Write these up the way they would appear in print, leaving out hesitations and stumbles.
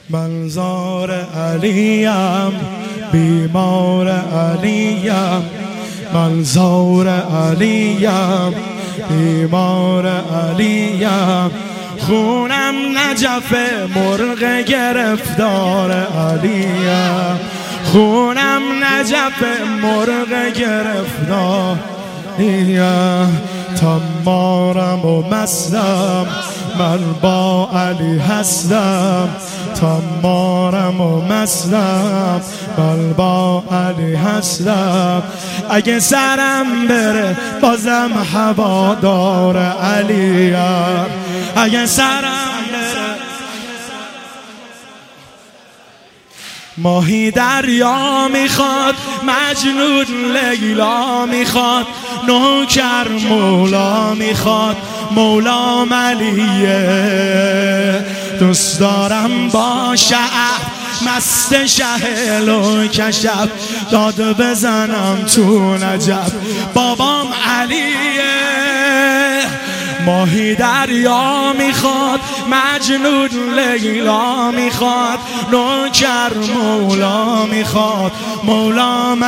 من زار علیم بیمار علیم، من زار علیم بیمار علیم، خونم نجف مرغ گرفتار علیم، خونم نجف مرغ گرفتار علیم. تمارم و مستم من با علی هستم، تمارم و مستم من با علی هستم، اگه سرم بره بازم هوادار علیم، اگه سرم بره. ماهی دریا میخواد مجنون لیلا میخواد، نوکر مولا میخواد مولام علیه، دوست دارم با شعب مست شهل و کشف، داد بزنم تو نجف بابام علیه. ماهی دریا میخواد مجنون لیلا میخواد، نوکر مولا میخواد مولام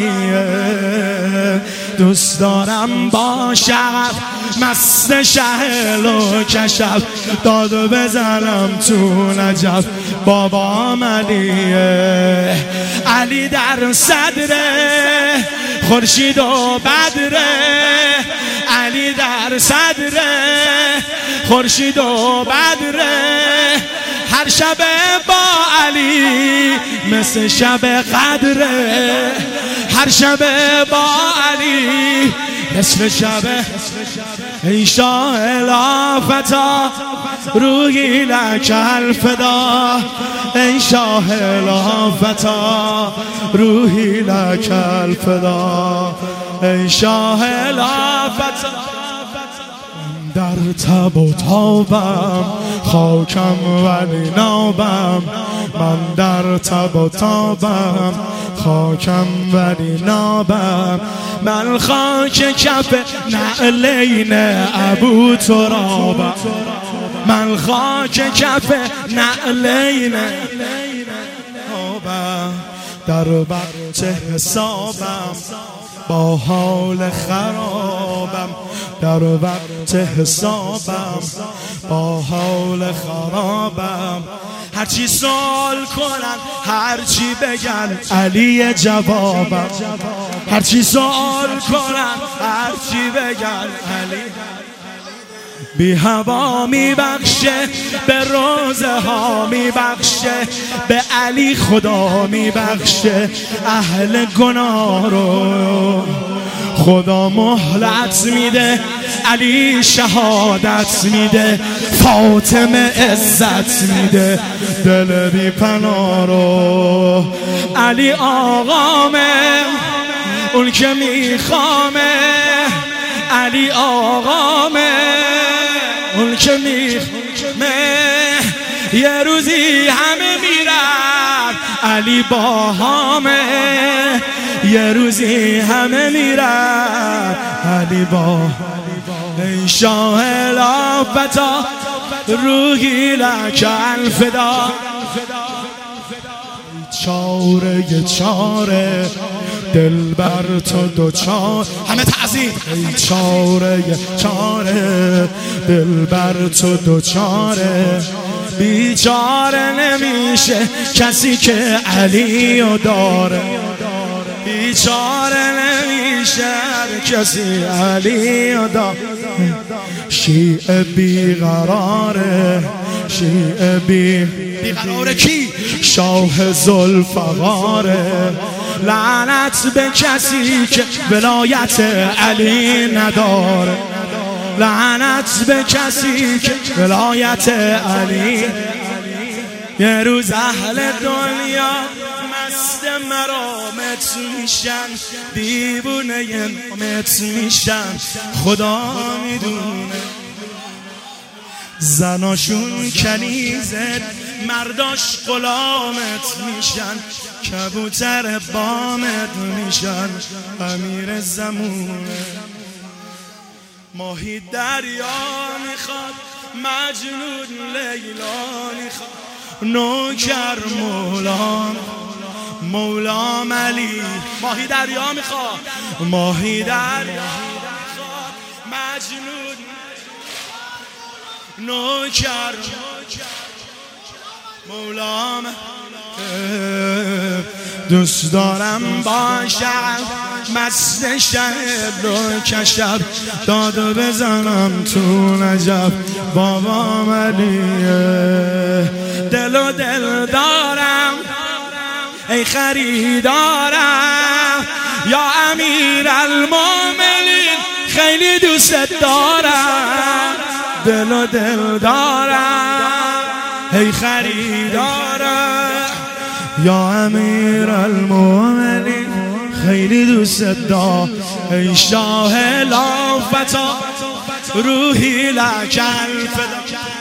علیه، دوست دارم با شغف مست شهل و کشف، داد بزنم تو نجف بابام علیه. علی در صدره خورشید و بدره، علی در صدره خورشید و بدره، هر شب با علی مثل شب قدره، هر شب با علی مثل شب. ای شاه الافتا روحی لک الفدا، ای شاه الافتا روحی لک الفدا، ای شاه الافتا. در تب و تابم خاکم ولی نابم، من در تب و تابم خاکم ولی نابم، من خاک کف نعلین ابو ترابم، من خاک کف نعلین ابوترابم، در وقت حسابم با حال خرابم، در وقت حسابم با حال خرابم، هرچی سوال کنن هرچی بگن علی جوابم، هرچی سوال کنن هرچی بگن علی. بی هوا میبخشه به روزه ها میبخشه، به علی خدا میبخشه اهل گناه رو، خدا مهلت میده علی شهادت میده، فاطمه عزت میده دل بی پناه رو. علی آقامه اون که میخوامه، علی آقامه اون که میخوامه، یه روزی همه میرن علی باهامه، یه روزی همه میرن علی با. ای شاه الافتا روحی لک الفدا، چاره چاره دل بر تو دوچار، همه تعظیم. ای چاره چاره دل بر تو دوچاره، بیچاره نمیشه کسی که علیو داره، بیچاره نمیشه کسی علیو داره. شیعه بیقراره، شیعه بیقراره کی؟ شاه ذوالفقاره، لعنت به کسی که ولایت علی نداره، لعنت به کسی که ولایت علی. یه روز اهل دنیا مست مرامت میشن، دیوونه نامت میشن، خدا میدونه. زناشون کنیزت مرداش غلامت میشن، کبوتر بامت میشن امیر زمونه. ماهی دریا میخواد مجنون لیلا میخواد، نوکر مولام علی. ماهی دریا میخواد، ماهی دریا میخواد، مجنون نوکر مولام. دوست دارم باشم مست شب رو کشب، دادو بزنم تو نجف بابام علیه. دل و دل دارم ای خریدارم، یا امیر المومنین خیلی دوست دارم. دل و دل دارم ای خریدارم، یا امیر المومنین خیلی دوست دارم. ای شاه لافتا روحی لکن فدا.